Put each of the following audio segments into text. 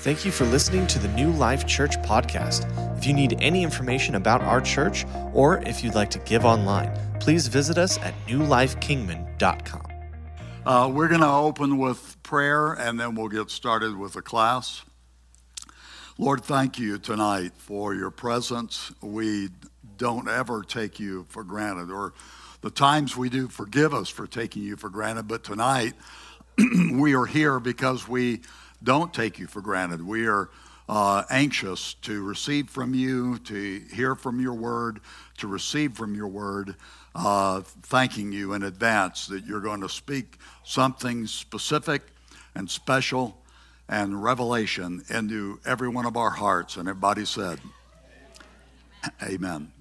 Thank you for listening to the New Life Church podcast. If you need any information about our church, or if you'd like to give online, please visit us at newlifekingman.com. We're going to open with prayer, and then we'll get started with the class. Lord, thank you tonight for your presence. We don't ever take you for granted, or the times we do, forgive us for taking you for granted. But tonight, we are here because we don't take you for granted. We are anxious to receive from you, to hear from your word, to receive from your word, thanking you in advance that you're going to speak something specific and special and revelation into every one of our hearts. And everybody said, amen.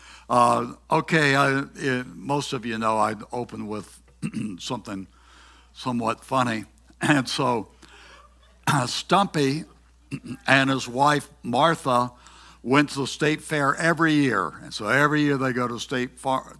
Most of you know I'd open with something somewhat funny. And so Stumpy and his wife Martha went to the state fair every year. And so every year they go to State Farm.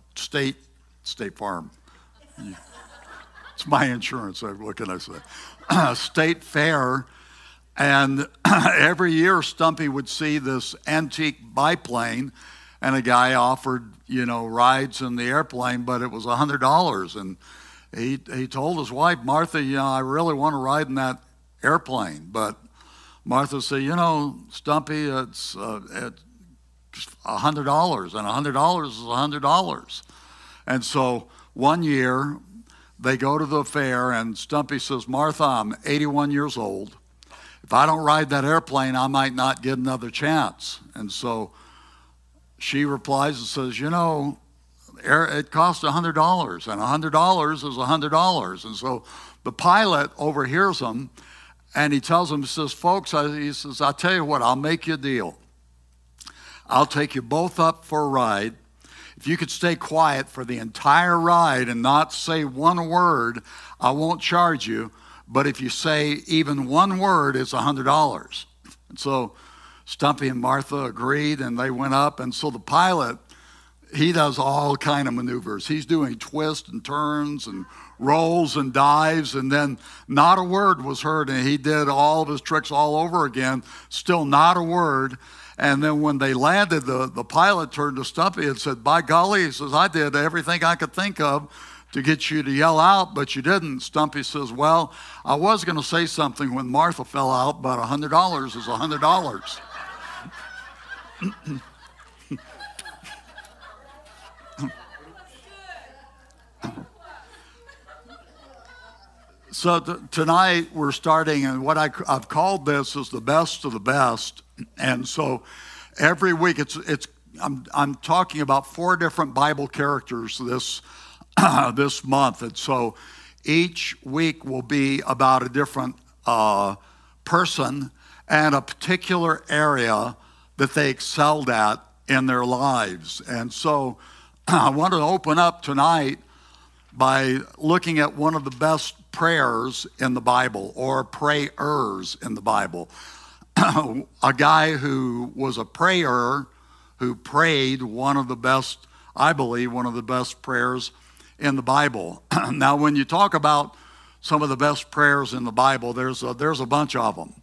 It's my insurance, what can I say? State Fair. And every year Stumpy would see this antique biplane, and a guy offered, rides in the airplane, but it was $100. And he told his wife, Martha, I really want to ride in that airplane. But Martha said, Stumpy, it's $100, and $100 is $100. And so one year they go to the fair, and Stumpy says, Martha, I'm 81 years old. If I don't ride that airplane, I might not get another chance. And so she replies and says, it costs $100, and $100 is $100. And so the pilot overhears them, and he tells them, he says, folks, I'll tell you what, I'll make you a deal. I'll take you both up for a ride. If you could stay quiet for the entire ride and not say one word, I won't charge you. But if you say even one word, it's $100. And so Stumpy and Martha agreed, and they went up. And so the pilot, he does all kind of maneuvers. He's doing twists and turns and rolls and dives, and then not a word was heard. And he did all of his tricks all over again, still not a word. And then when they landed, the pilot turned to Stumpy and said, by golly, he says, I did everything I could think of to get you to yell out, but you didn't. Stumpy says, well, I was going to say something when Martha fell out, but $100 is $100. So tonight we're starting, and what I've called this is the best of the best. And so every week I'm talking about 4 different Bible characters this month. And so each week will be about a different person and a particular area that they excelled at in their lives. And so I want to open up tonight by looking at one of the best prayers in the Bible, or prayers in the Bible. A guy who was a prayer, who prayed one of the best, I believe, one of the best prayers in the Bible. Now, when you talk about some of the best prayers in the Bible, there's a bunch of them.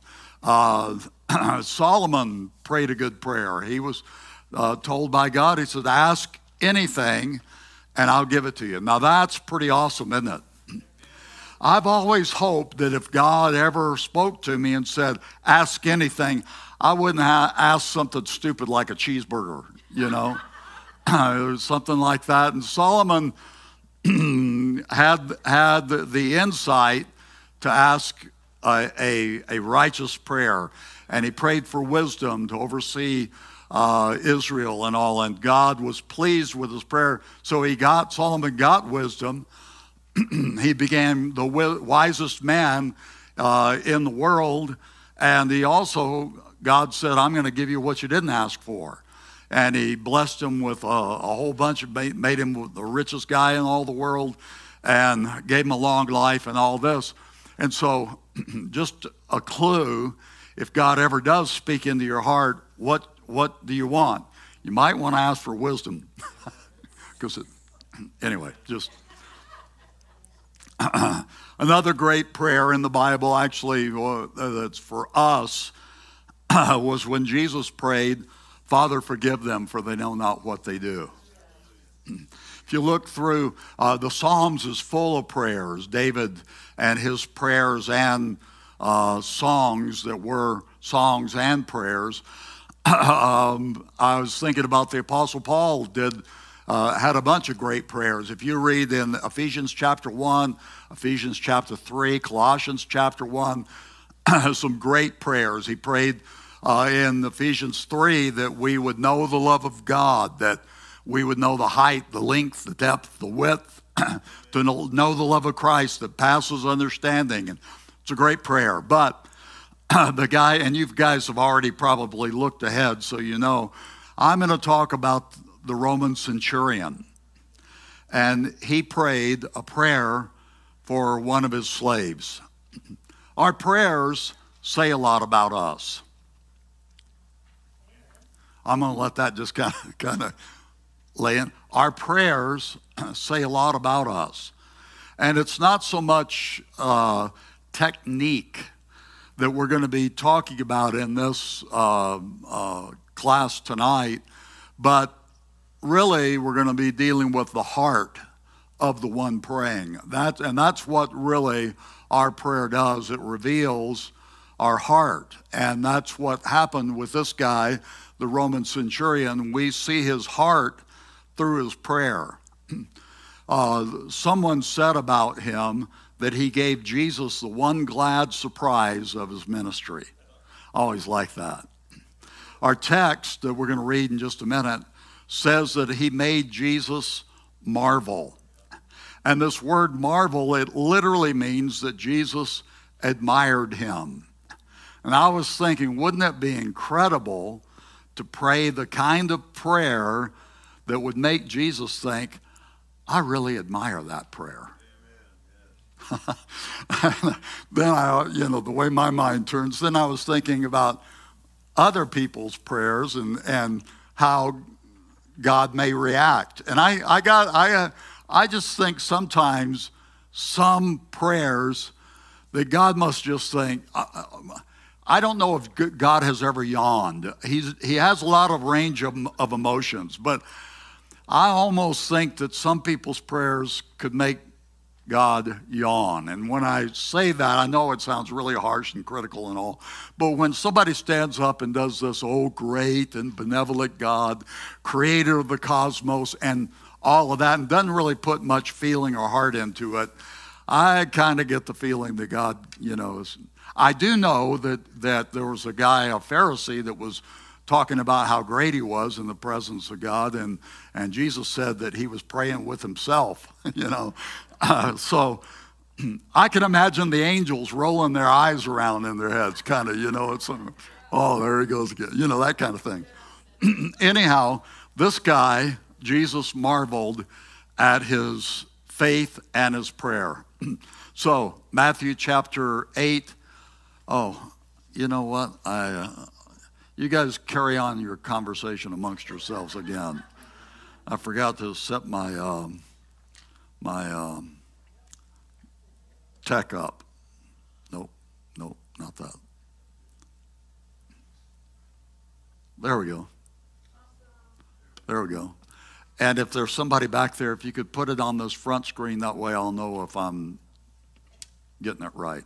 Solomon prayed a good prayer. He was told by God, he said, ask anything and I'll give it to you. Now, that's pretty awesome, isn't it? I've always hoped that if God ever spoke to me and said, ask anything, I wouldn't ask something stupid like a cheeseburger, something like that. And Solomon had the insight to ask a righteous prayer. And he prayed for wisdom to oversee Israel and all. And God was pleased with his prayer. So Solomon got wisdom. He became the wisest man in the world. And God said, I'm going to give you what you didn't ask for. And he blessed him with a whole bunch, made him the richest guy in all the world, and gave him a long life and all this. And so just a clue, if God ever does speak into your heart, what do you want? You might want to ask for wisdom. Anyway, just Another great prayer in the Bible, actually, that's for us, was when Jesus prayed, "Father, forgive them, for they know not what they do." If you look through, the Psalms is full of prayers. David and his prayers and songs that were songs and prayers. I was thinking about the Apostle Paul had a bunch of great prayers. If you read in Ephesians chapter 1, Ephesians chapter 3, Colossians chapter 1, some great prayers. He prayed in Ephesians 3 that we would know the love of God, that we would know the height, the length, the depth, the width, to know the love of Christ that passes understanding. And it's a great prayer. But the guy, and you guys have already probably looked ahead, so you know, I'm going to talk about the Roman centurion. And he prayed a prayer for one of his slaves. Our prayers say a lot about us. I'm going to let that just kind of lay in. Our prayers say a lot about us. And it's not so much technique that we're going to be talking about in this class tonight, but really we're going to be dealing with the heart of the one praying. That's what really our prayer does. It reveals our heart. And that's what happened with this guy, the Roman centurion. We see his heart through his prayer. Someone said about him that he gave Jesus the one glad surprise of his ministry. I always like that. Our text that we're going to read in just a minute says that he made Jesus marvel. And this word marvel, it literally means that Jesus admired him. And I was thinking, wouldn't it be incredible to pray the kind of prayer that would make Jesus think, I really admire that prayer. Then the way my mind turns, then I was thinking about other people's prayers and how God may react. And I just think sometimes some prayers that God must just think, I don't know if God has ever yawned. He has a lot of range of emotions, but I almost think that some people's prayers could make God yawn. And when I say that, I know it sounds really harsh and critical and all, but when somebody stands up and does this, oh, great and benevolent God, creator of the cosmos and all of that, and doesn't really put much feeling or heart into it, I kind of get the feeling that God, is... I do know that there was a guy, a Pharisee, that was talking about how great he was in the presence of God, and Jesus said that he was praying with himself, So I can imagine the angels rolling their eyes around in their heads, kind of, it's, oh, there he goes again, that kind of thing. Anyhow, this guy, Jesus marveled at his faith and his prayer. So, Matthew chapter 8, oh, you know what? You guys carry on your conversation amongst yourselves again. I forgot to set my tech up. Nope, not that. There we go. And if there's somebody back there, if you could put it on this front screen, that way I'll know if I'm getting it right.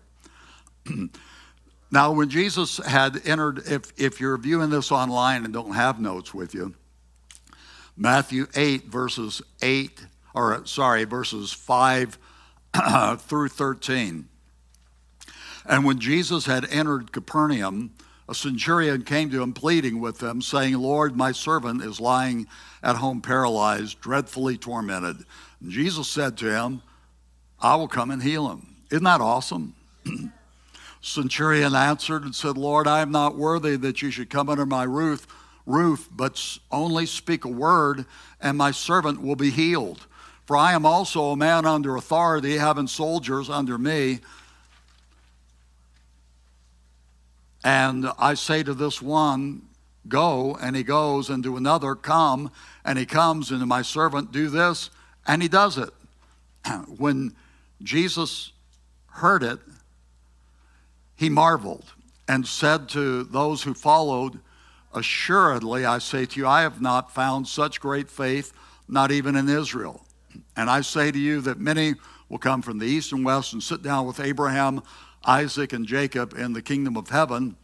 Now, when Jesus had entered, if you're viewing this online and don't have notes with you, Matthew 8, verses 5 through 13. And when Jesus had entered Capernaum, a centurion came to him pleading with him, saying, Lord, my servant is lying at home paralyzed, dreadfully tormented. And Jesus said to him, I will come and heal him. Isn't that awesome? Centurion answered and said, Lord, I am not worthy that you should come under my roof, but only speak a word, and my servant will be healed. For I am also a man under authority, having soldiers under me. And I say to this one, go, and he goes, and to another, come, and he comes, and to my servant, do this, and he does it. When Jesus heard it, he marveled and said to those who followed, assuredly, I say to you, I have not found such great faith, not even in Israel. And I say to you that many will come from the east and west and sit down with Abraham, Isaac, and Jacob in the kingdom of heaven.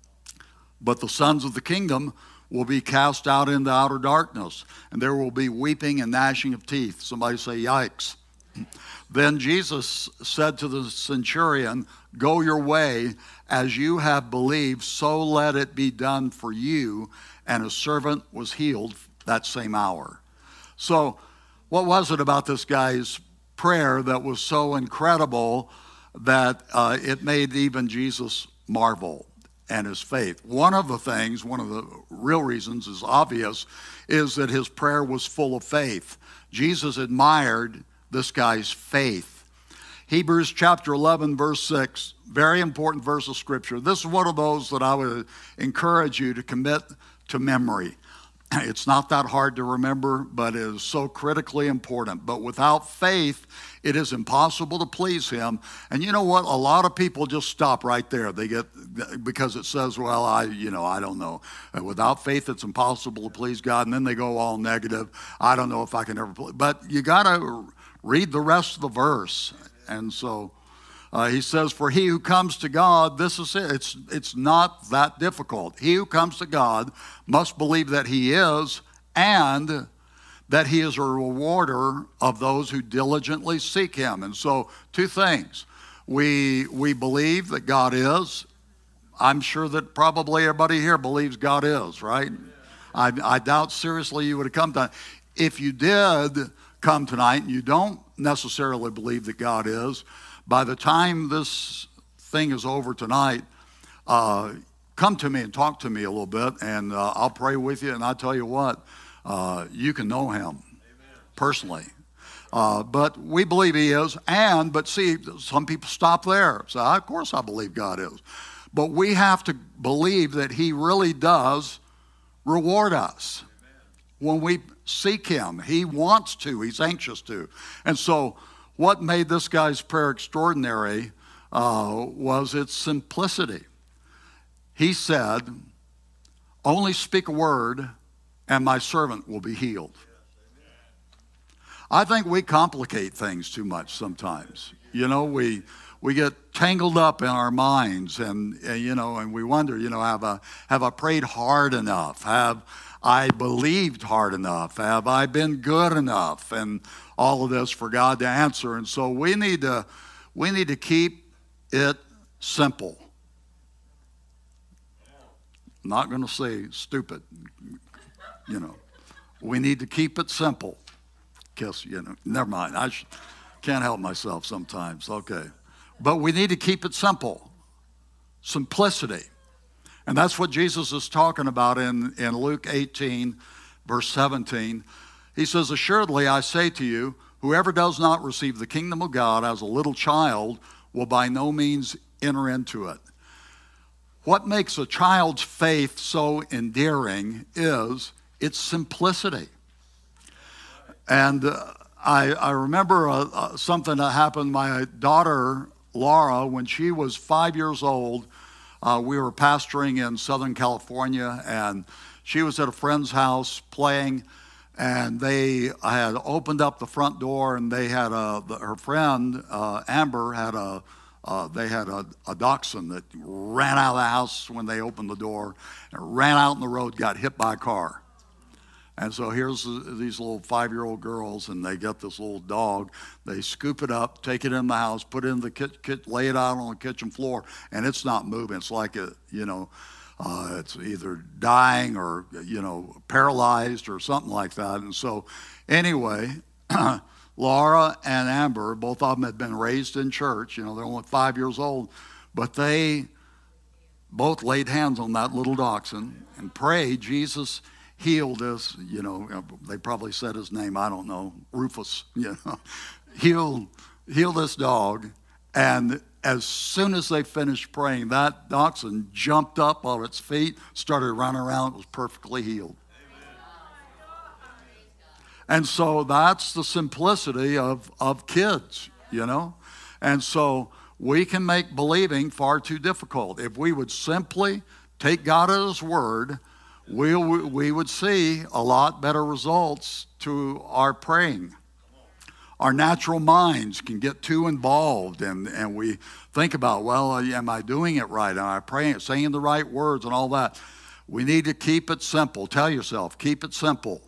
But the sons of the kingdom will be cast out into outer darkness, and there will be weeping and gnashing of teeth. Somebody say, yikes. Then Jesus said to the centurion, go your way, as you have believed, so let it be done for you. And his servant was healed that same hour. So what was it about this guy's prayer that was so incredible that it made even Jesus marvel and his faith? One of the real reasons is obvious, is that his prayer was full of faith. Jesus admired this guy's faith. Hebrews chapter 11, verse 6, very important verse of Scripture. This is one of those that I would encourage you to commit to memory. It's not that hard to remember, but it is so critically important. But without faith, it is impossible to please him. And you know what? A lot of people just stop right there. They get, because it says, well, I don't know. Without faith, it's impossible to please God. And then they go all negative. I don't know if I can ever please. But you got to read the rest of the verse. And so he says, for he who comes to God, this is it. It's not that difficult. He who comes to God must believe that he is, and that he is a rewarder of those who diligently seek him. And so two things. We believe that God is. I'm sure that probably everybody here believes God is, right? I doubt seriously you would have come to. If you did come tonight and you don't necessarily believe that God is, by the time this thing is over tonight, come to me and talk to me a little bit, and I'll pray with you. And I'll tell you what, you can know him personally. But we believe he is. But see, some people stop there. So, of course I believe God is. But we have to believe that he really does reward us when we seek him. He wants to. He's anxious to. And so what made this guy's prayer extraordinary was its simplicity. He said, only speak a word and my servant will be healed. I think we complicate things too much sometimes. You know, we get tangled up in our minds, and we wonder, have I prayed hard enough? Have I believed hard enough? Have I been good enough? And all of this for God to answer. And so we need to keep it simple. I'm not going to say stupid. We need to keep it simple. Never mind. I can't help myself sometimes. Okay. But we need to keep it simple. Simplicity. And that's what Jesus is talking about in Luke 18, verse 17. He says, assuredly, I say to you, whoever does not receive the kingdom of God as a little child will by no means enter into it. What makes a child's faith so endearing is its simplicity. And I remember something that happened. My daughter, Laura, when she was 5 years old, we were pastoring in Southern California, and she was at a friend's house playing, and they had opened up the front door, and they had her friend, Amber, had a dachshund that ran out of the house when they opened the door, and ran out in the road, got hit by a car. And so here's these little 5-year-old girls, and they get this little dog. They scoop it up, take it in the house, put it in the lay it out on the kitchen floor, and it's not moving. It's like it's either dying or paralyzed or something like that. And so anyway, Laura and Amber, both of them had been raised in church. They're only 5 years old, but they both laid hands on that little dachshund and prayed, Jesus, heal this, they probably said his name, I don't know, Rufus, heal this dog. And as soon as they finished praying, that dachshund jumped up on its feet, started running around, it was perfectly healed. And so that's the simplicity of kids, And so we can make believing far too difficult. If we would simply take God at His word, we would see a lot better results to our praying. Our natural minds can get too involved, and we think about, well, am I doing it right? Am I praying, saying the right words and all that? We need to keep it simple. Tell yourself, keep it simple.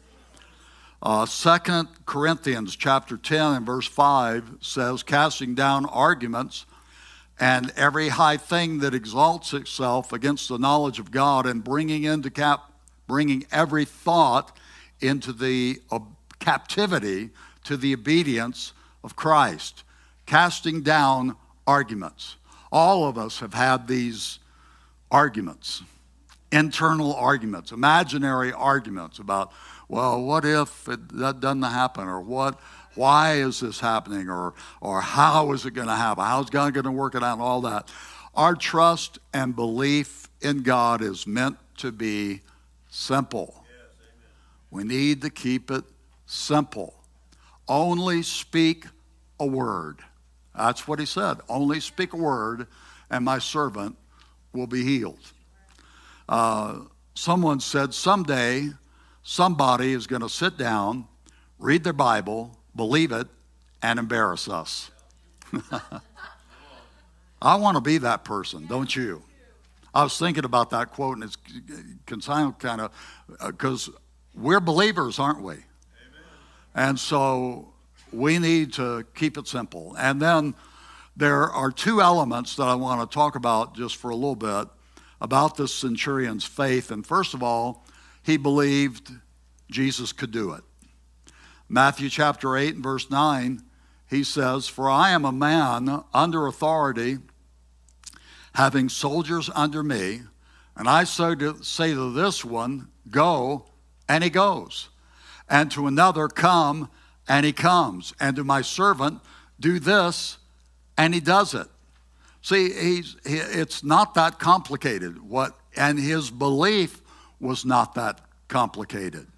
2 Corinthians chapter 10 and verse 5 says, casting down arguments and every high thing that exalts itself against the knowledge of God, and bringing every thought into the captivity to the obedience of Christ. Casting down arguments. All of us have had these arguments, internal arguments, imaginary arguments about, well, what if that doesn't happen, or why is this happening, or how is it going to happen? How's God going to work it out, and all that. Our trust and belief in God is meant to be simple. Yes, we need to keep it simple. Only speak a word. That's what He said. Only speak a word, and my servant will be healed. Someone said someday somebody is going to sit down, read their Bible, believe it, and embarrass us. I want to be that person, don't you? I was thinking about that quote, and it's kind of, because we're believers, aren't we? Amen. And so we need to keep it simple. And then there are two elements that I want to talk about just for a little bit about this centurion's faith. And first of all, he believed Jesus could do it. Matthew chapter 8 and verse 9, he says, for I am a man under authority, having soldiers under me, and I say to this one, go, and he goes. And to another, come, and he comes. And to my servant, do this, and he does it. See, it's not that complicated. And his belief was not that complicated.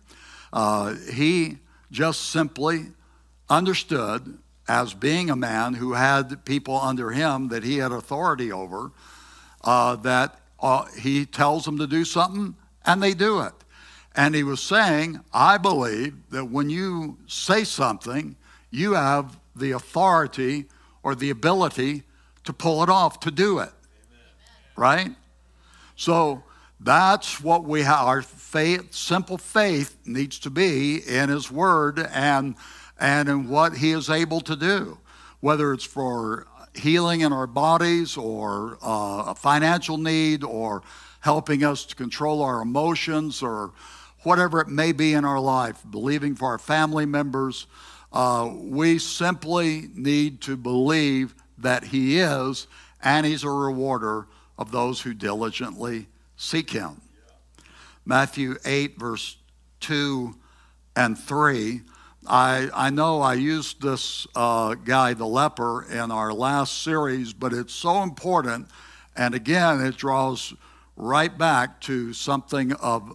He just simply understood, as being a man who had people under him that he had authority over, that he tells them to do something, and they do it. And he was saying, I believe that when you say something, you have the authority or the ability to pull it off, to do it. Amen. Right? So that's what we have. Our faith, simple faith, needs to be in His Word and in what He is able to do, whether it's for healing in our bodies, or a financial need, or helping us to control our emotions, or whatever it may be in our life, believing for our family members. We simply need to believe that He is, and He's a rewarder of those who diligently seek Him. Matthew 8, verse 2 and 3. I know I used this guy, the leper, in our last series, but it's so important. And again, it draws right back to something of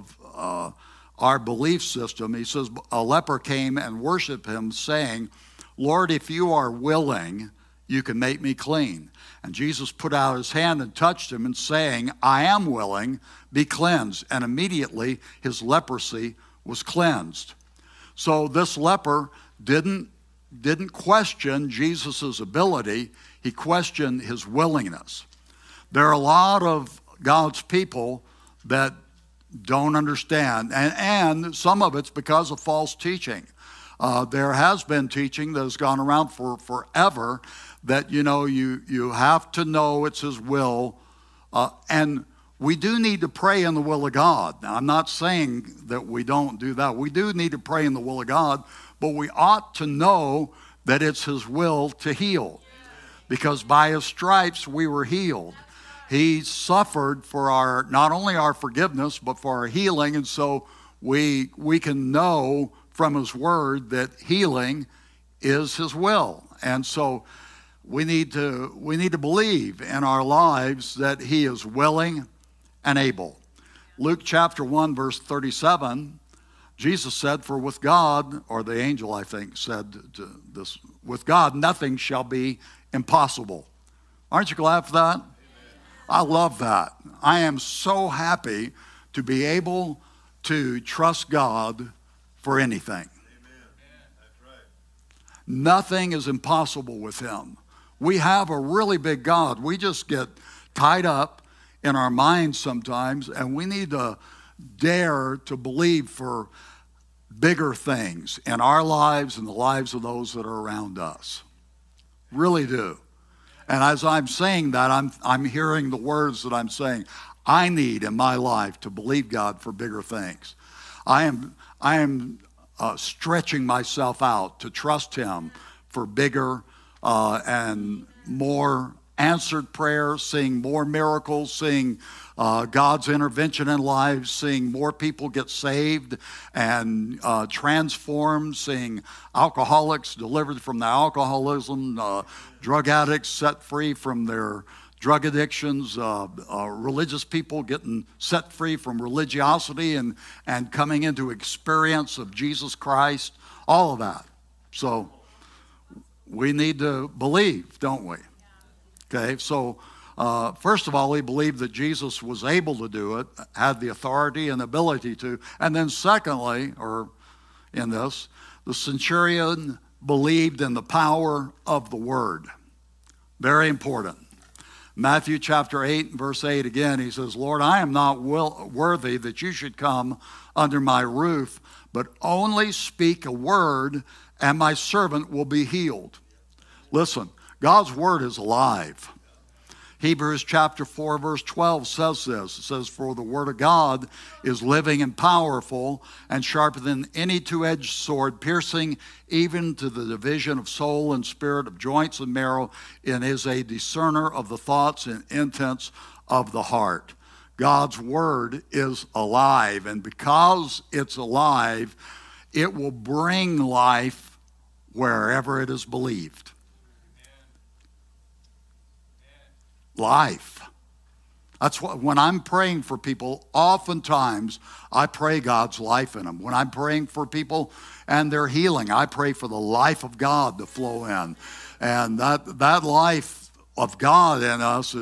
our belief system. He says, a leper came and worshiped Him, saying, Lord, if you are willing, you can make me clean. And Jesus put out His hand and touched him, and saying, I am willing, be cleansed. And immediately his leprosy was cleansed. So this leper didn't question Jesus' ability. He questioned His willingness. There are a lot of God's people that don't understand, and some of it's because of false teaching. There has been teaching that has gone around for forever that, you have to know it's His will, and we do need to pray in the will of God. Now, I'm not saying that we don't do that. We do need to pray in the will of God, but we ought to know that it's His will to heal, because by His stripes we were healed. He suffered for not only our forgiveness, but for our healing, and so we can know from His Word that healing is His will. And so we need to believe in our lives that He is willing and able. Luke chapter 1, verse 37, Jesus said, for with God, or the angel, I think, said to this, with God, nothing shall be impossible. Aren't you glad for that? Amen. I love that. I am so happy to be able to trust God for anything. Amen. That's right. Nothing is impossible with him. We have a really big God. We just get tied up in our minds sometimes, and we need to dare to believe for bigger things in our lives and the lives of those that are around us. Really do. And as I'm saying that, I'm hearing the words that I'm saying. I need in my life to believe God for bigger things. I am stretching myself out to trust him for bigger and more answered prayers, seeing more miracles, seeing God's intervention in lives, seeing more people get saved and transformed, seeing alcoholics delivered from their alcoholism, drug addicts set free from their drug addictions, religious people getting set free from religiosity and coming into experience of Jesus Christ, all of that. So we need to believe, don't we? Okay, so first of all, we believe that Jesus was able to do it, had the authority and ability to. And then secondly, or in this, the centurion believed in the power of the word. Very important. Matthew chapter 8, verse 8 again, he says, Lord, I am not worthy that you should come under my roof, but only speak a word and my servant will be healed. Listen, God's word is alive. Hebrews chapter 4, verse 12 says this. It says, for the word of God is living and powerful and sharper than any two-edged sword, piercing even to the division of soul and spirit, of joints and marrow, and is a discerner of the thoughts and intents of the heart. God's word is alive, and because it's alive, it will bring life wherever it is believed. Life. That's what, when I'm praying for people, oftentimes I pray God's life in them. When I'm praying for people and their healing, I pray for the life of God to flow in. And that life of God in us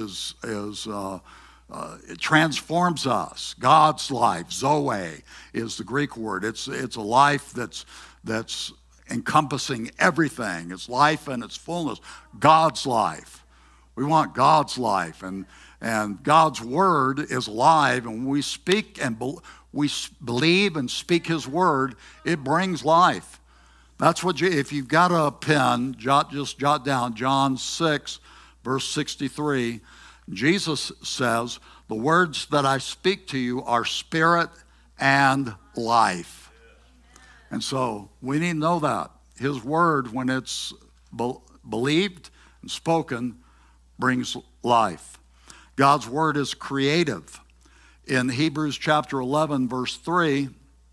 it transforms us. God's life, Zoe, is the Greek word. It's a life that's encompassing everything. It's life in its fullness. God's life. We want God's life, and God's word is alive, and we speak and we believe and speak his word, it brings life. That's what if you've got a pen, just jot down John 6, verse 63. Jesus says, the words that I speak to you are spirit and life. And so we need to know that. His word, when it's believed and spoken, brings life. God's word is creative. In Hebrews chapter 11, verse 3, it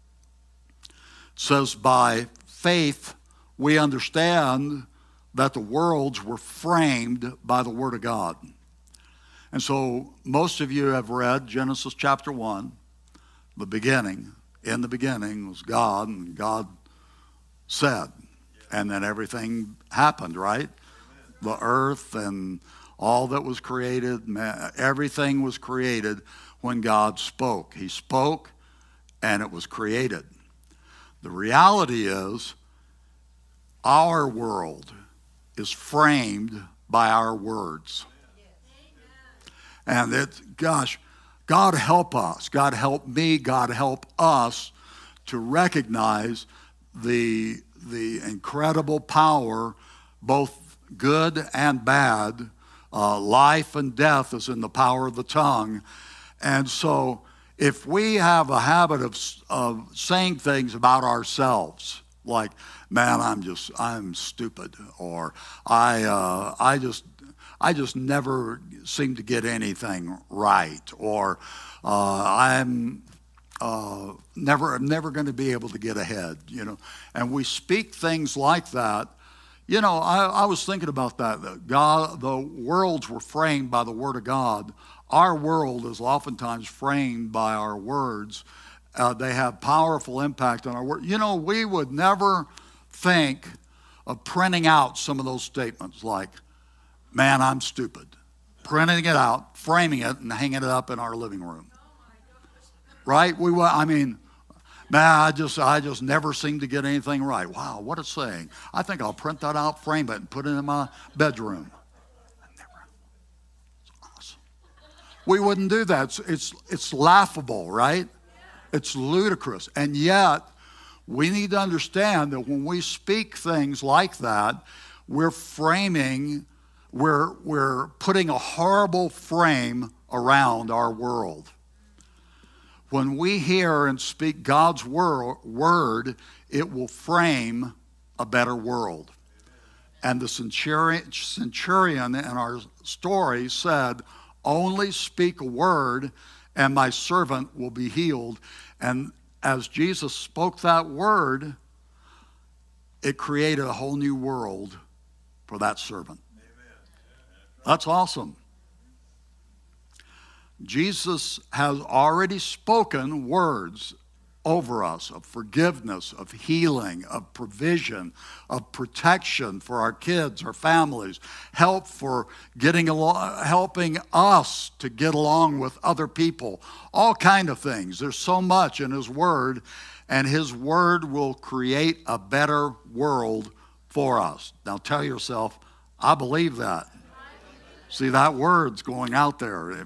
says, by faith we understand that the worlds were framed by the word of God. And so most of you have read Genesis chapter 1, the beginning. In the beginning was God, and God said. And then everything happened, right? The earth and all that was created, everything was created when God spoke. He spoke and it was created. The reality is our world is framed by our words. And God help us. God help me. God help us to recognize the incredible power, both good and bad. Life and death is in the power of the tongue. And so if we have a habit of saying things about ourselves, like, man, I'm stupid, or I just never seem to get anything right, or I'm never going to be able to get ahead, and we speak things like that. I was thinking about that. The worlds were framed by the word of God. Our world is oftentimes framed by our words, They have powerful impact on our work. You know, we would never think of printing out some of those statements like, man, I'm stupid. Printing it out, framing it, and hanging it up in our living room. Right? I mean, man, I just never seem to get anything right. Wow, what a saying. I think I'll print that out, frame it, and put it in my bedroom. It's awesome. We wouldn't do that. It's laughable, right? It's ludicrous. And yet, we need to understand that when we speak things like that, we're putting a horrible frame around our world. When we hear and speak God's word, it will frame a better world. And the centurion in our story said, only speak a word and my servant will be healed. And as Jesus spoke that word, it created a whole new world for that servant. That's awesome. Jesus has already spoken words over us of forgiveness, of healing, of provision, of protection for our kids, our families, help for helping us to get along with other people, all kind of things. There's so much in His Word, and His Word will create a better world for us. Now tell yourself, I believe that. See, that word's going out there.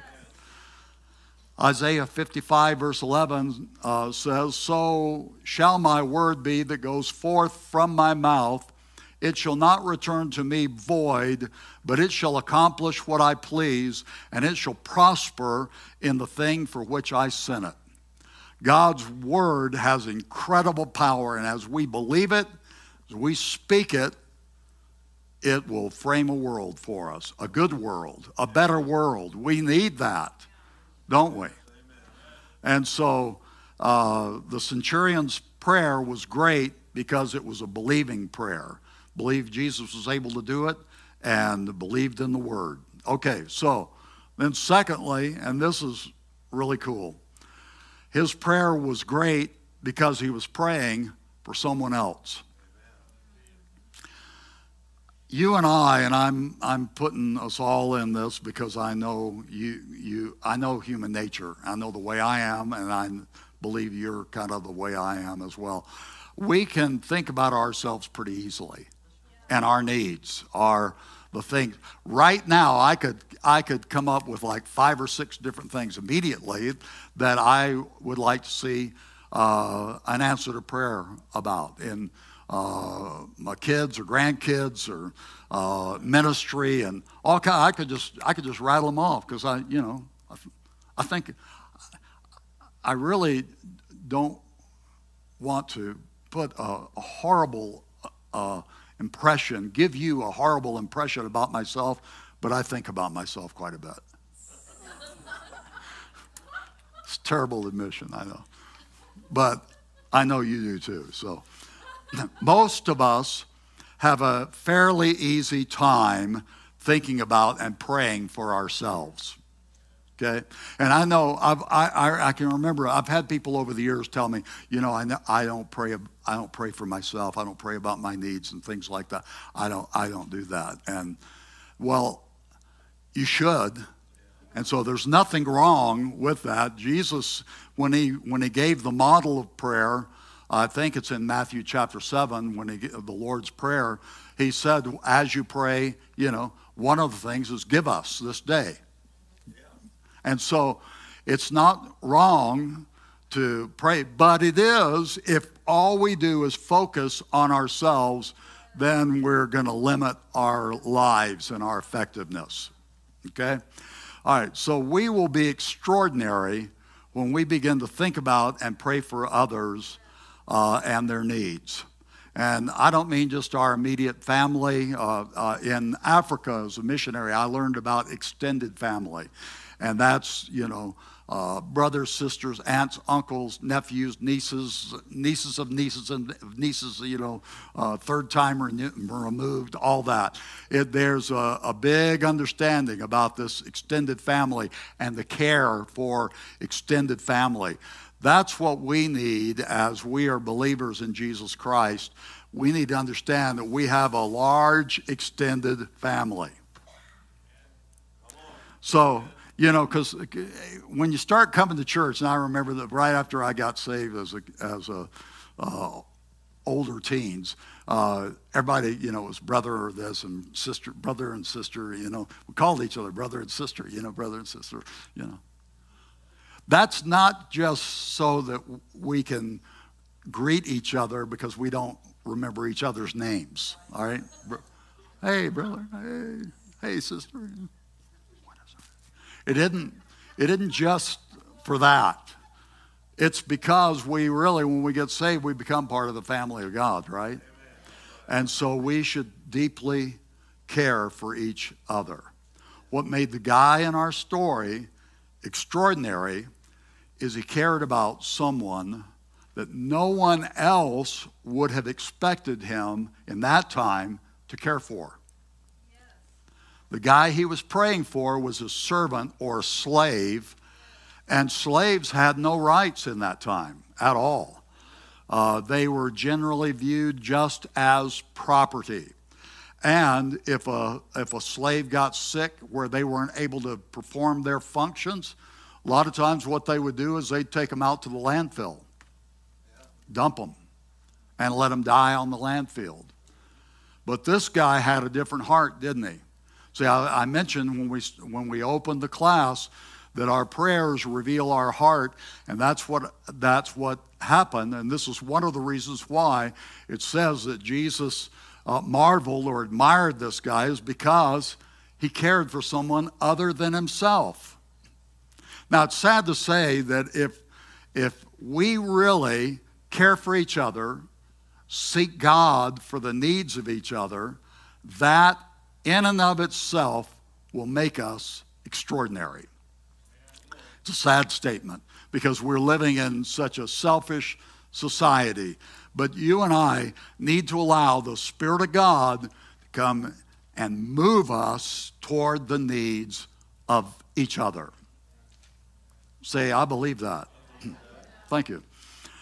Isaiah 55 verse 11 says, so shall my word be that goes forth from my mouth. It shall not return to me void, but it shall accomplish what I please, and it shall prosper in the thing for which I sent it. God's word has incredible power, and as we believe it, as we speak it, it will frame a world for us, a good world, a better world. We need that, don't we? And so the centurion's prayer was great because it was a believing prayer. Believed Jesus was able to do it and believed in the word. Okay, so then secondly, and this is really cool, his prayer was great because he was praying for someone else. You and I'm putting us all in this because I know I know human nature. I know the way I am, and I believe you're kind of the way I am as well. We can think about ourselves pretty easily, and our needs are the things. Right now, I could come up with like 5 or 6 different things immediately that I would like to see an answer to prayer about in my kids or grandkids or ministry and all kind. I could just rattle them off because I think I really don't want to put a horrible impression, give you a horrible impression about myself, but I think about myself quite a bit. It's a terrible admission, I know, but I know you do too. So. Most of us have a fairly easy time thinking about and praying for ourselves. Okay, and I know I can remember I've had people over the years tell me, I don't pray for myself. I don't pray about my needs and things like that. I don't do that. And well, you should. And so there's nothing wrong with that. Jesus, when he gave the model of prayer, I think it's in Matthew chapter 7 when the Lord's Prayer, he said, as you pray, one of the things is give us this day. Yeah. And so it's not wrong to pray, but it is if all we do is focus on ourselves, then we're going to limit our lives and our effectiveness. Okay? All right, so we will be extraordinary when we begin to think about and pray for others and their needs. And I don't mean just our immediate family. In Africa as a missionary, I learned about extended family. And that's, brothers, sisters, aunts, uncles, nephews, nieces of nieces and nieces, third time removed, all that. There's a big understanding about this extended family and the care for extended family. That's what we need as we are believers in Jesus Christ. We need to understand that we have a large extended family. So, because when you start coming to church, and I remember that right after I got saved as older teens, everybody, was brother or this and sister, brother and sister, we called each other brother and sister, brother and sister, That's not just so that we can greet each other because we don't remember each other's names, all right? Hey, brother. Hey, sister. It isn't just for that. It's because when we get saved, we become part of the family of God, right? Amen. And so we should deeply care for each other. What made the guy in our story extraordinary is he cared about someone that no one else would have expected him in that time to care for. The guy he was praying for was a servant or a slave, and slaves had no rights in that time at all. They were generally viewed just as property. And if a slave got sick where they weren't able to perform their functions, a lot of times what they would do is they'd take them out to the landfill, dump them, and let them die on the landfill. But this guy had a different heart, didn't he? See, I mentioned when we opened the class that our prayers reveal our heart, and that's what happened. And this is one of the reasons why it says that Jesus marveled or admired this guy, is because he cared for someone other than himself. Now, it's sad to say that if we really care for each other, seek God for the needs of each other, that in and of itself will make us extraordinary. It's a sad statement because we're living in such a selfish society. But you and I need to allow the Spirit of God to come and move us toward the needs of each other. Say, I believe that. Thank you.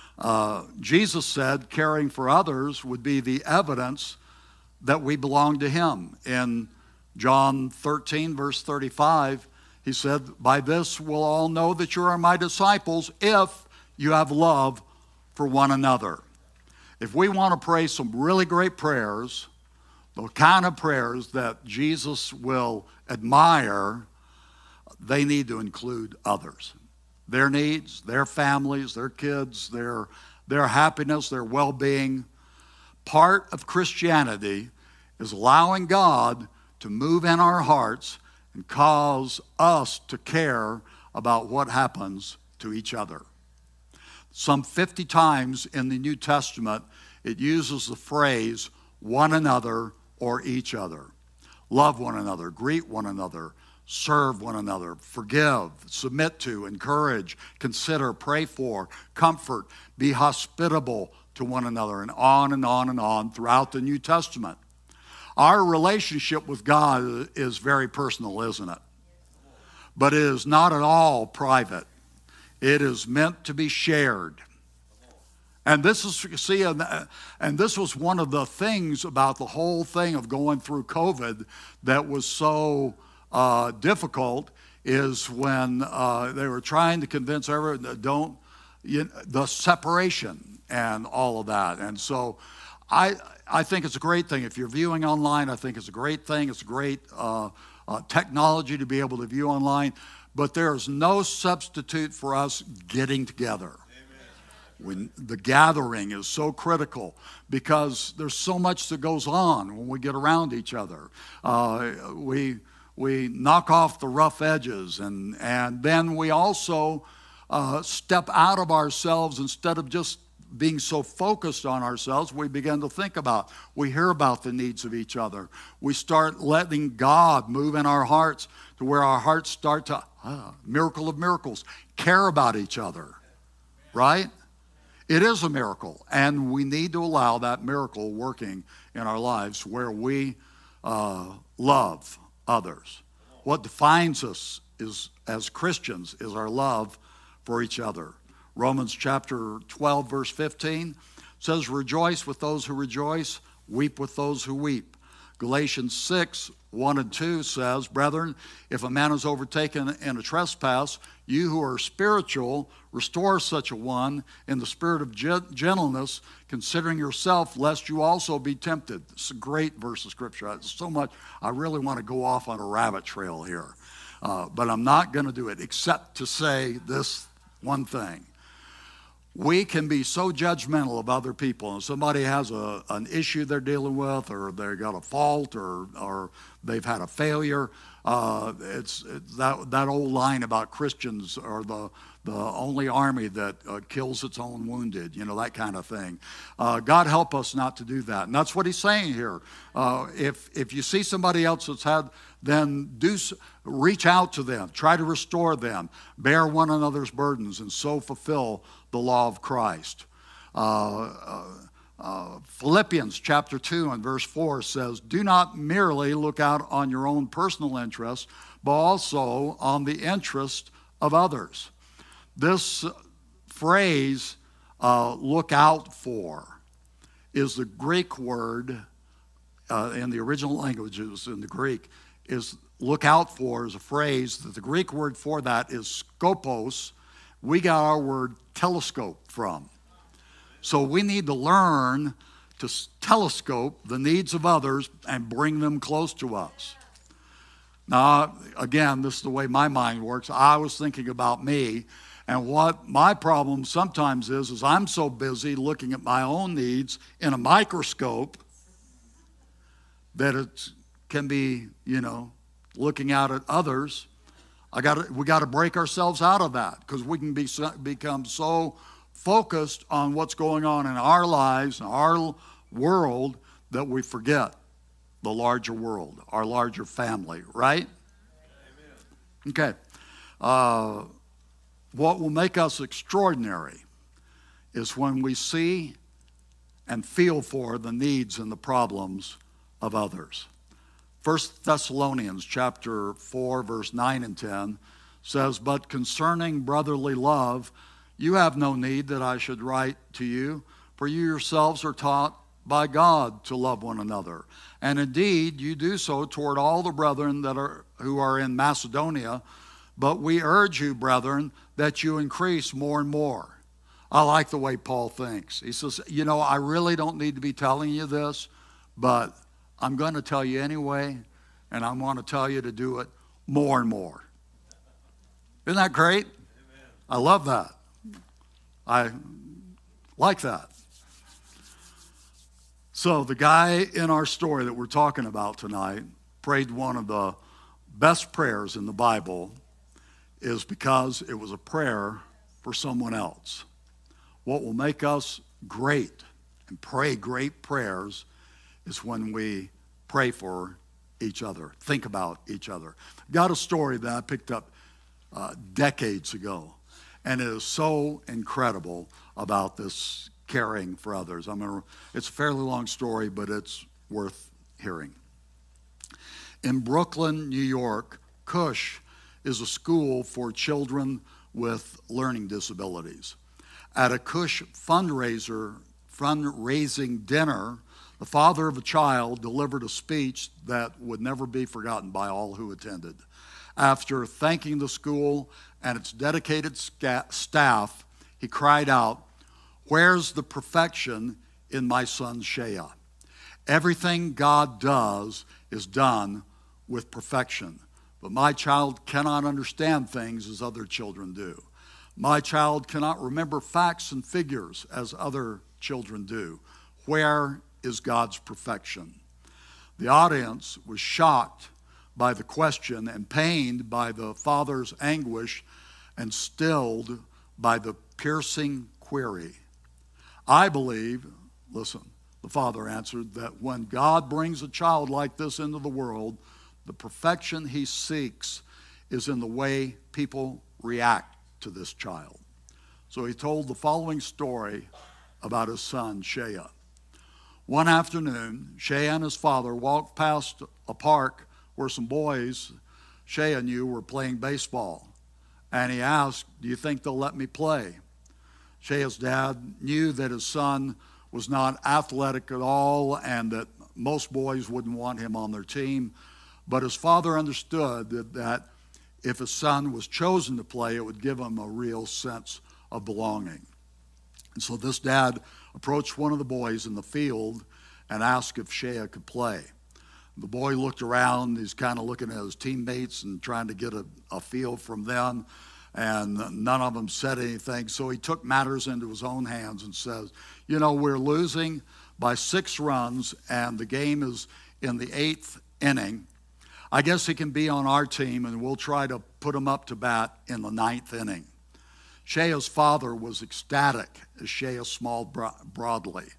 Jesus said caring for others would be the evidence that we belong to him. In John 13, verse 35, he said, by this will all know that you are my disciples if you have love for one another. If we want to pray some really great prayers, the kind of prayers that Jesus will admire, they need to include others. Their needs, their families, their kids, their happiness, their well-being. Part of Christianity is allowing God to move in our hearts and cause us to care about what happens to each other. Some 50 times in the New Testament, it uses the phrase one another or each other. Love one another, greet one another, serve one another, forgive, submit to, encourage, consider, pray for, comfort, be hospitable to one another, and on and on and on throughout the New Testament. Our relationship with God is very personal, isn't it? But it is not at all private. It is meant to be shared. And this was one of the things about the whole thing of going through COVID that was so difficult, is when they were trying to convince everyone that the separation and all of that. And so I think it's a great thing. If you're viewing online, I think it's a great thing. It's a great technology to be able to view online. But there's no substitute for us getting together. When the gathering is so critical, because there's so much that goes on when we get around each other. We knock off the rough edges, and then we also step out of ourselves instead of just being so focused on ourselves, we begin to think about, we hear about the needs of each other. We start letting God move in our hearts to where our hearts start to, miracle of miracles, care about each other, right? It is a miracle, and we need to allow that miracle working in our lives where we love others. What defines us as Christians is our love for each other. Romans chapter 12, verse 15 says, rejoice with those who rejoice, weep with those who weep. Galatians 6, 1 and 2 says, brethren, if a man is overtaken in a trespass, you who are spiritual, restore such a one in the spirit of gentleness, considering yourself, lest you also be tempted. It's a great verse of Scripture. It's so much, I really want to go off on a rabbit trail here. But I'm not going to do it, except to say this one thing. We can be so judgmental of other people. And somebody has an issue they're dealing with, or they got a fault, or they've had a failure. It's that old line about Christians are the only army that kills its own wounded, that kind of thing. God help us not to do that. And that's what he's saying here. If you see somebody else that's had, then reach out to them, try to restore them, bear one another's burdens, and so fulfill the law of Christ. Philippians chapter 2 and verse 4 says, do not merely look out on your own personal interests, but also on the interest of others. This phrase, look out for, is the Greek word, in the original languages in the Greek, is look out for is a phrase that the Greek word for that is skopos. We got our word telescope from. So we need to learn to telescope the needs of others and bring them close to us. Now, again, this is the way my mind works. I was thinking about me, and what my problem sometimes is I'm so busy looking at my own needs in a microscope that it can be, looking out at others. We got to break ourselves out of that, because we can become so focused on what's going on in our lives, in our world, that we forget the larger world, our larger family, right? Amen. Okay. What will make us extraordinary is when we see and feel for the needs and the problems of others. 1 Thessalonians chapter 4, verse 9 and 10 says, but concerning brotherly love, you have no need that I should write to you, for you yourselves are taught by God to love one another. And indeed, you do so toward all the brethren who are in Macedonia. But we urge you, brethren, that you increase more and more. I like the way Paul thinks. He says, I really don't need to be telling you this, but I'm going to tell you anyway, and I want to tell you to do it more and more. Isn't that great? Amen. I love that. I like that. So the guy in our story that we're talking about tonight prayed one of the best prayers in the Bible, is because it was a prayer for someone else. What will make us great and pray great prayers is when we pray for each other, think about each other. Got a story that I picked up decades ago, and it is so incredible about this caring for others. It's a fairly long story, but it's worth hearing. In Brooklyn, New York, Cush is a school for children with learning disabilities. At a Cush fundraising dinner, the father of a child delivered a speech that would never be forgotten by all who attended. After thanking the school and its dedicated staff, he cried out, "Where's the perfection in my son Shea? Everything God does is done with perfection. But my child cannot understand things as other children do. My child cannot remember facts and figures as other children do. Where is God's perfection?" The audience was shocked by the question and pained by the father's anguish and stilled by the piercing query. I believe, listen, the father answered, that when God brings a child like this into the world, the perfection he seeks is in the way people react to this child. So he told the following story about his son, Shea. One afternoon, Shea and his father walked past a park where some boys Shea knew were playing baseball. And he asked, "Do you think they'll let me play?" Shea's dad knew that his son was not athletic at all and that most boys wouldn't want him on their team. But his father understood that if his son was chosen to play, it would give him a real sense of belonging. And so this dad approached one of the boys in the field and asked if Shea could play. The boy looked around. He's kind of looking at his teammates and trying to get a feel from them, and none of them said anything. So he took matters into his own hands and says, "We're losing by 6 runs, and the game is in the 8th inning. I guess he can be on our team, and we'll try to put him up to bat in the 9th inning." Shea's father was ecstatic as Shea smiled broadly.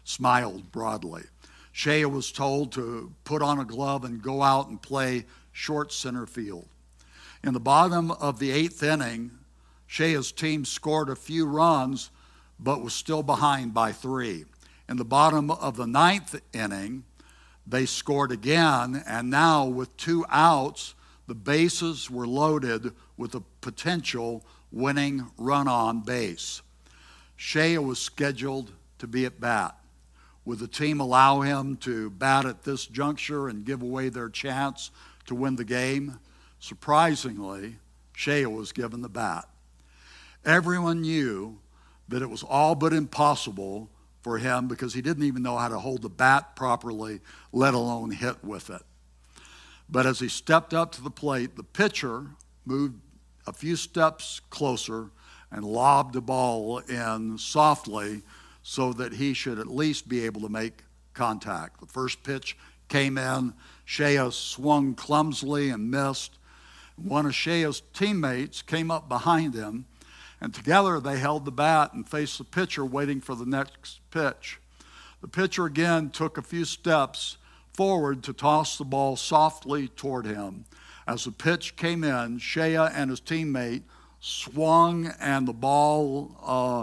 Shea was told to put on a glove and go out and play short center field. In the bottom of the 8th inning, Shea's team scored a few runs, but was still behind by 3. In the bottom of the 9th inning, they scored again, and now with 2 outs, the bases were loaded with a potential winning run on base. Shea was scheduled to be at bat. Would the team allow him to bat at this juncture and give away their chance to win the game? Surprisingly, Shea was given the bat. Everyone knew that it was all but impossible for him because he didn't even know how to hold the bat properly, let alone hit with it. But as he stepped up to the plate, the pitcher moved a few steps closer and lobbed the ball in softly so that he should at least be able to make contact. The first pitch came in. Shea swung clumsily and missed. One of Shea's teammates came up behind him, and together they held the bat and faced the pitcher waiting for the next pitch. The pitcher again took a few steps forward to toss the ball softly toward him. As the pitch came in, Shea and his teammate swung and the ball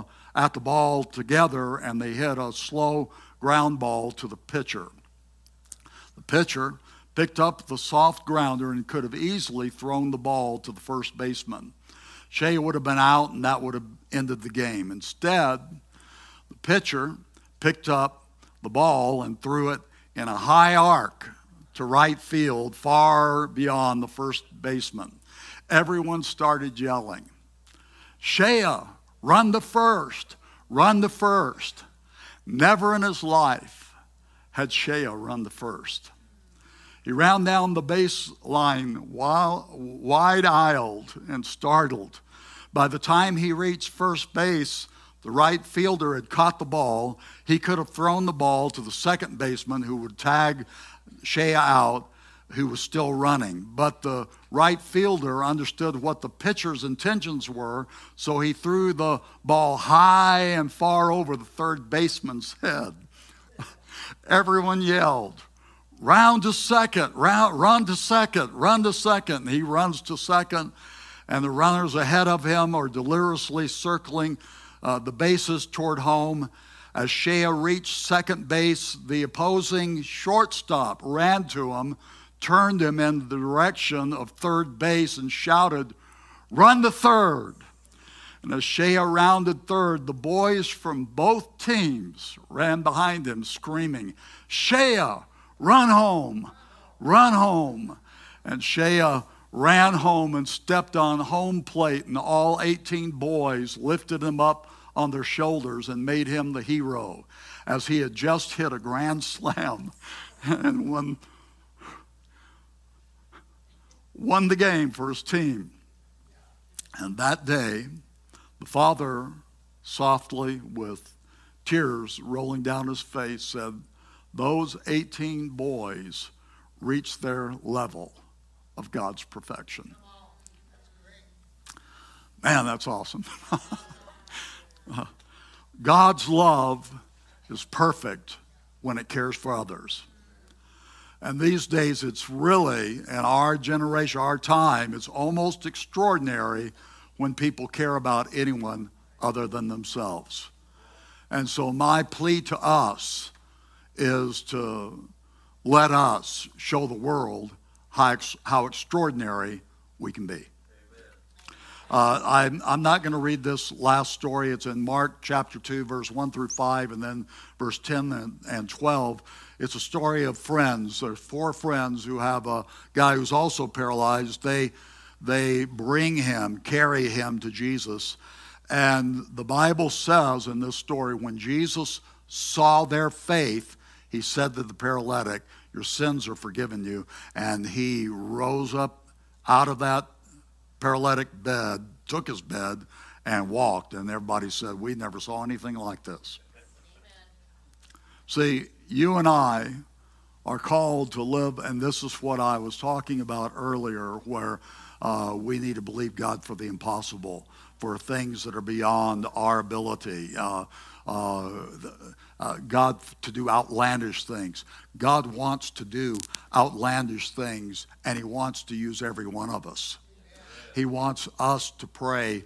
together, and they hit a slow ground ball to the pitcher. The pitcher picked up the soft grounder and could have easily thrown the ball to the first baseman. Shea would have been out, and that would have ended the game. Instead, the pitcher picked up the ball and threw it in a high arc to right field, far beyond the first baseman. Everyone started yelling, "Shea, run to first, run to first." Never in his life had Shea run to first. He ran down the baseline wide-eyed and startled. By the time he reached first base, the right fielder had caught the ball. He could have thrown the ball to the second baseman, who would tag Shea out, who was still running. But the right fielder understood what the pitcher's intentions were, so he threw the ball high and far over the third baseman's head. Everyone yelled, "Round to second, run to second, run to second." He runs to second, and the runners ahead of him are deliriously circling the bases toward home. As Shea reached second base, the opposing shortstop ran to him, turned him in the direction of third base, and shouted, "Run to third." And as Shea rounded third, the boys from both teams ran behind him, screaming, "Shea, run home, run home." And Shea ran home and stepped on home plate, and all 18 boys lifted him up on their shoulders and made him the hero, as he had just hit a grand slam and won the game for his team. And that day, the father, softly, with tears rolling down his face, said, "Those 18 boys reached their level of God's perfection." Man, that's awesome. God's love is perfect when it cares for others. And these days, it's really, in our generation, our time, it's almost extraordinary when people care about anyone other than themselves. And so my plea to us is to let us show the world how extraordinary we can be. I'm not going to read this last story. It's in Mark chapter 2, verse 1 through 5, and then verse 10 and 12. It's a story of friends. There's 4 friends who have a guy who's also paralyzed. They bring him, carry him to Jesus. And the Bible says in this story, when Jesus saw their faith, he said to the paralytic, "Your sins are forgiven you." And he rose up out of that paralytic bed, took his bed, and walked. And everybody said, "We never saw anything like this." Amen. See, you and I are called to live, and this is what I was talking about earlier, where we need to believe God for the impossible, for things that are beyond our ability. God to do outlandish things. God wants to do outlandish things, and he wants to use every one of us. He wants us to pray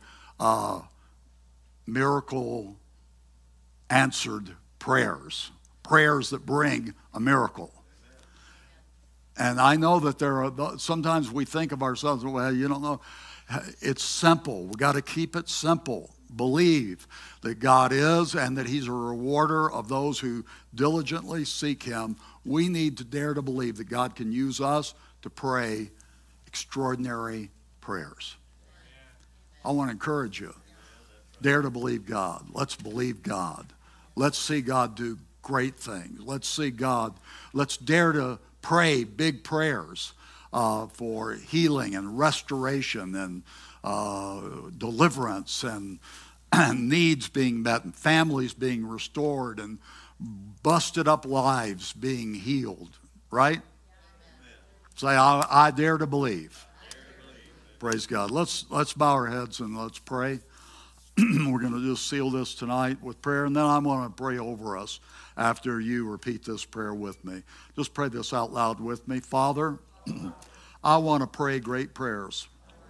miracle answered prayers that bring a miracle. And I know that there are, sometimes we think of ourselves, well, you don't know. It's simple. We got to keep it simple. Believe that God is and that he's a rewarder of those who diligently seek him. We need to dare to believe that God can use us to pray extraordinary prayers. I want to encourage you. Dare to believe God. Let's believe God. Let's see God do great things. Let's see God. Let's dare to pray big prayers for healing and restoration and deliverance and needs being met and families being restored and busted up lives being healed, right? Say, I dare to believe. Praise God. Let's bow our heads and let's pray. We're going to just seal this tonight with prayer, and then I'm going to pray over us after you repeat this prayer with me. Just pray this out loud with me. Father, I want to pray great prayers.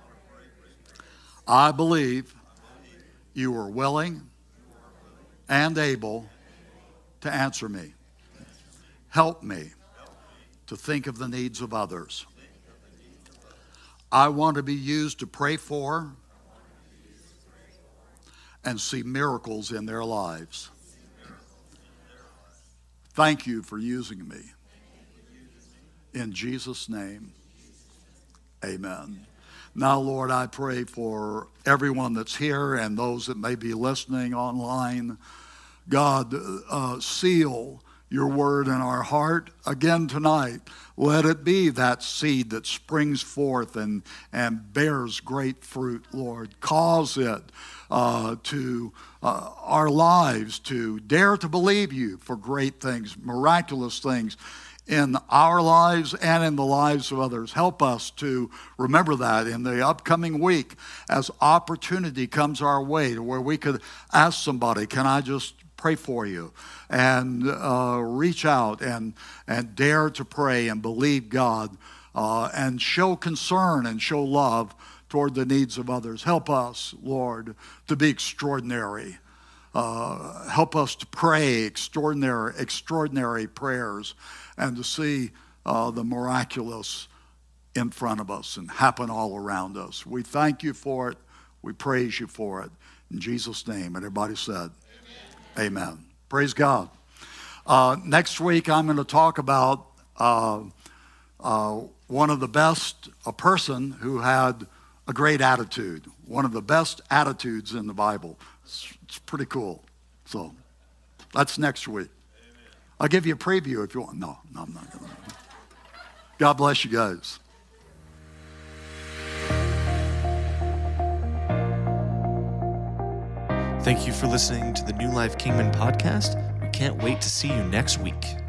I believe you are willing and able to answer me. Help me to think of the needs of others. I want to be used to pray for and see miracles in their lives. Thank you for using me. In Jesus' name, amen. Now, Lord, I pray for everyone that's here and those that may be listening online. God, seal your word in our heart again tonight. Let it be that seed that springs forth and bears great fruit, Lord. Cause it to our lives to dare to believe you for great things, miraculous things in our lives and in the lives of others. Help us to remember that in the upcoming week as opportunity comes our way to where we could ask somebody, can I just pray for you? And reach out and dare to pray and believe God and show concern and show love toward the needs of others. Help us, Lord, to be extraordinary. Help us to pray extraordinary prayers and to see the miraculous in front of us and happen all around us. We thank you for it. We praise you for it. In Jesus' name. And everybody said, amen. Amen. Praise God. Next week, I'm going to talk about one of the best, a person who had a great attitude. One of the best attitudes in the Bible. It's pretty cool. So that's next week. Amen. I'll give you a preview if you want. No, I'm not going to. God bless you guys. Thank you for listening to the New Life Kingman podcast. We can't wait to see you next week.